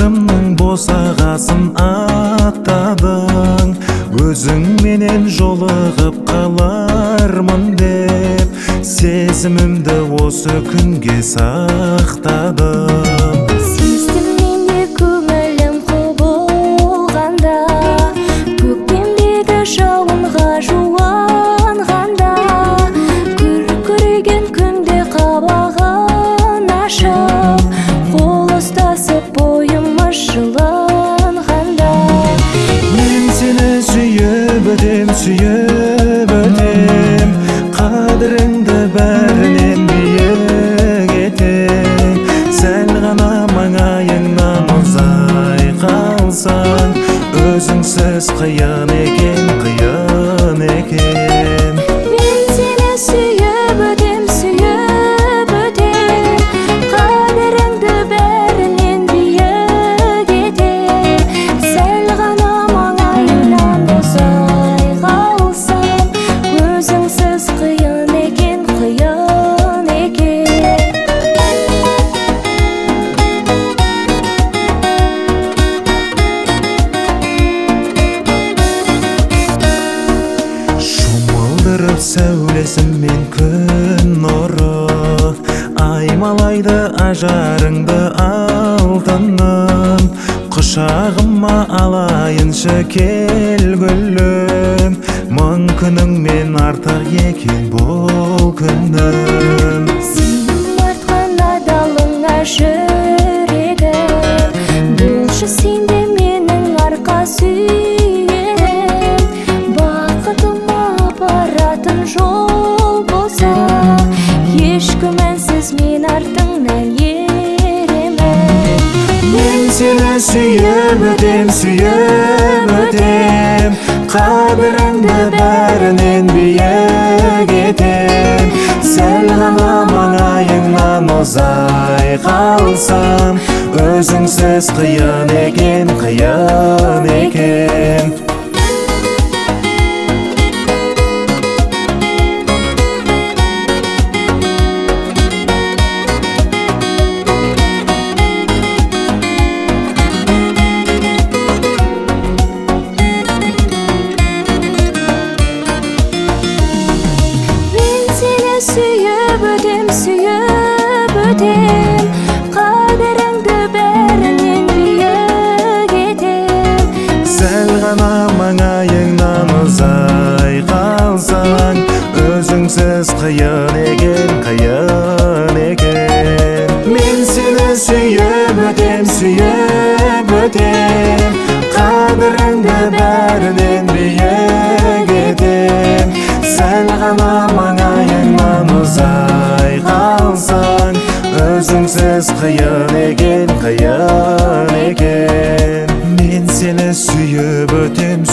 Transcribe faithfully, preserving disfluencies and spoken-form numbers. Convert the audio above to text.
армандарымның босағасын аттадың, өзің менен жолығып қалармын деп сезімімді осы күнге сақтадым. Сездім менде көңілім құбылғанда, көктемдегі жауынға жуанғанда, күркіреген күнде қабағын ашып, қол ұстасып бойымыз жылынғанда, мен сені сүйіп өтем, сүйіп өтем, қадіріңді бәрінен биік етем. Сәл ғана маңайыңнан ұзай қалсаң, өзіңсіз қиын екен, қиын екен. мен сені сүйіп өтем, сүйіп өтем, қадіріңді бәрінен биік етем. Сәл ғана маңайыңнан ұзай қалсаң, өзіңсіз қиын екен, қиын екен. Шомылдырып сәулесімен күн нұры, аймалайды ажарыңды алтыным. Құшағыма алайыншы кел гүлім, мың күніңмен артық екен бұл күнім. Сенің артқан адалыңа жүрегім, болшы сенде менің арқа сүйенім. Бақытыма апаратын жол болса, еш күмәнсіз мен артыңнан еремін. Мен сені сүйіп өтем, сүйіп өтем, қадіріңді бәрінен биік етем. Сәл ғана маңайыңнан ұзай қалсам, өзіңсіз қиын екен, қиын екен. мен сені сүйіп өтем, сүйіп өтем, қадіріңді бәрінен биік етем. Сәл ғана маңайыңнан ұзай қалсаң, өзіңсіз қиын екен, қиын екен. Мен сені сүйіп өтем, сүйіп өтем, қадіріңді бәрінен биік етем. Сәл ғана маңайыңнан ұзай қалсаң, өзіңсіз қиын екен, қиын екен. Мен сені сүйіп өтем,